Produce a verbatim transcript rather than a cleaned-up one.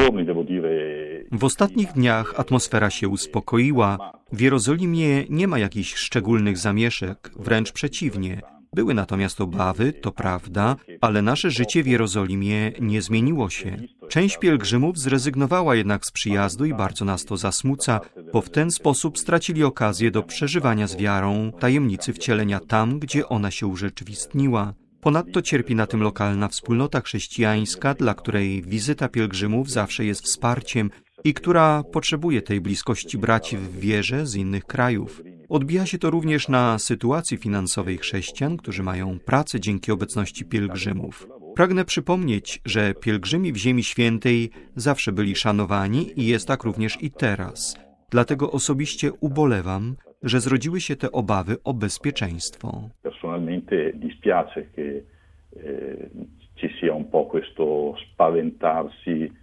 W ostatnich dniach atmosfera się uspokoiła. W Jerozolimie nie ma jakichś szczególnych zamieszek, wręcz przeciwnie. Były natomiast obawy, to prawda, ale nasze życie w Jerozolimie nie zmieniło się. Część pielgrzymów zrezygnowała jednak z przyjazdu i bardzo nas to zasmuca, bo w ten sposób stracili okazję do przeżywania z wiarą tajemnicy wcielenia tam, gdzie ona się urzeczywistniła. Ponadto cierpi na tym lokalna wspólnota chrześcijańska, dla której wizyta pielgrzymów zawsze jest wsparciem i która potrzebuje tej bliskości braci w wierze z innych krajów. Odbija się to również na sytuacji finansowej chrześcijan, którzy mają pracę dzięki obecności pielgrzymów. Pragnę przypomnieć, że pielgrzymi w Ziemi Świętej zawsze byli szanowani i jest tak również i teraz. Dlatego osobiście ubolewam, że zrodziły się te obawy o bezpieczeństwo. Personalmente dispiace che ci sia un po' questo spaventarsi